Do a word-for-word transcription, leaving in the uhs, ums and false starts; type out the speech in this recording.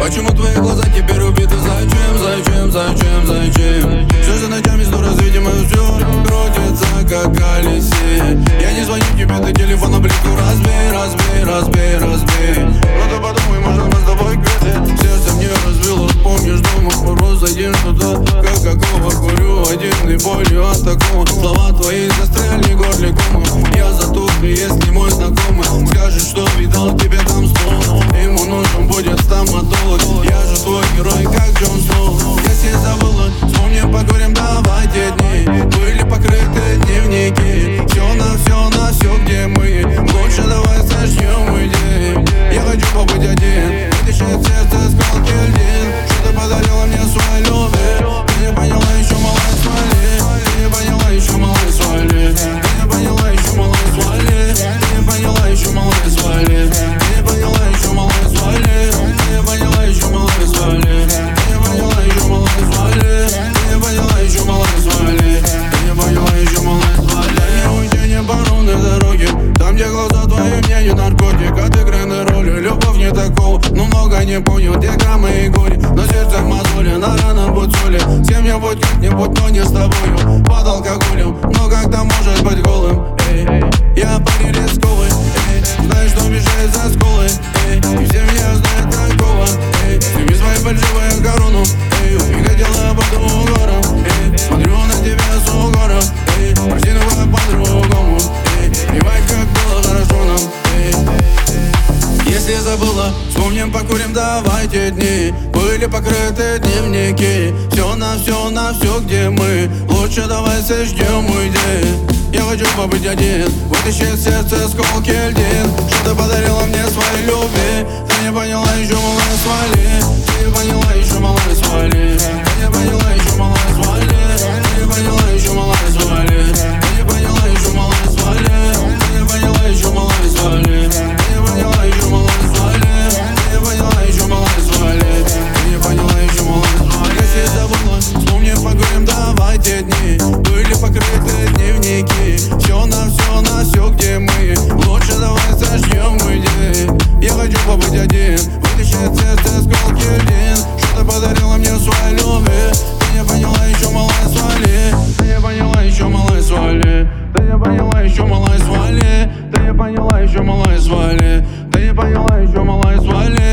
Почему твои глаза теперь убиты? Зачем, зачем, зачем, зачем? Все же ночами сто раз, видимо, все крутится как колесе. Я не звоню тебе, ты телефон на близко разбей, разбей, разбей, разбей. Ну ты подумай, может мы с тобой квиты. Сердце мне разбило, помнишь, дома просто один что-то, как какого курю один и болью от такого. Слова твои застряли горле кома. Я затух, и если мой знакомый скажет, что видал тебя там снова, ему нужен будет стоматолог. Я же твой герой, как Джон Сноу. Если забыла, вспомни, поговорим, давайте дни. Были покрыты дневники. Все на все, на все, где мы. Лучше давай сожжем идеи. Я хочу побыть один. Вытащить сердце с колки льдин. Что ты подарила мне свой любовь. Ты не поняла еще, малая, свали. Ты не поняла еще, малая, свали. Ты не поняла еще, малая, свали. Ты не поняла еще, малая, свали. Ты не поняла еще, малая, свали. Ты не поняла еще, малая, свали. Ты не поняла еще, малая, свали. Ты не поняла еще, малая, свали. Ты не поняла еще, малая, свали. Не уйти, не по ровной дороге. Там, где глаза твои, мне не наркотик. Отыграны роли, любовь не такого. Но много не понял, где гаммы и горе. На сердцах мозоли, на ранах будь соли. С кем-нибудь, как-нибудь, но не с тобою. Под алкоголем, но как-то может быть голым. Эй, я парень рисковый, эй. Знаешь, что бежает за скулой, эй. И все меня знают такого, эй. Сними свою фальшивую корону, эй. И хотела под угором, эй. Смотрю на тебя с угором, эй. Прости, но как по-другому, эй. И вайб, как было хорошо нам, эй. Если забыла, вспомним, покурим, давайте дни. Были покрыты дневники. Все на все, на все, где мы. Лучше давай сожжем идеи. Я хочу побыть один. Вытащить сердце с колки льдин. Что ты подарила мне своей любви. Ты не поняла еще, малая, свали. Ты не поняла еще, малая, свали. Ты не поняла еще, малая, свали. Ты не поняла еще, малая, свали. Ты не поняла еще, малая, свали. Ты не поняла еще, малая, свали. Ты не поняла еще, малая, свали. Ты не поняла еще, малая, свали. Ты не поняла еще, малая, свали. Если забыла, вспомни, поговорим, давайте дни. Были покрыты дневники. Все на все, на все, где мы. Лучше давай сожжем идеи. Я хочу побыть один. Вытащить сердце с колки льдин. Что ты подарила мне своей любви. Ты не поняла еще, малая, свали. Ты не поняла еще, малая, свали. Ты не поняла еще, малая, свали. Ты не поняла еще, малая, свали. Ты не поняла еще, малая, свали.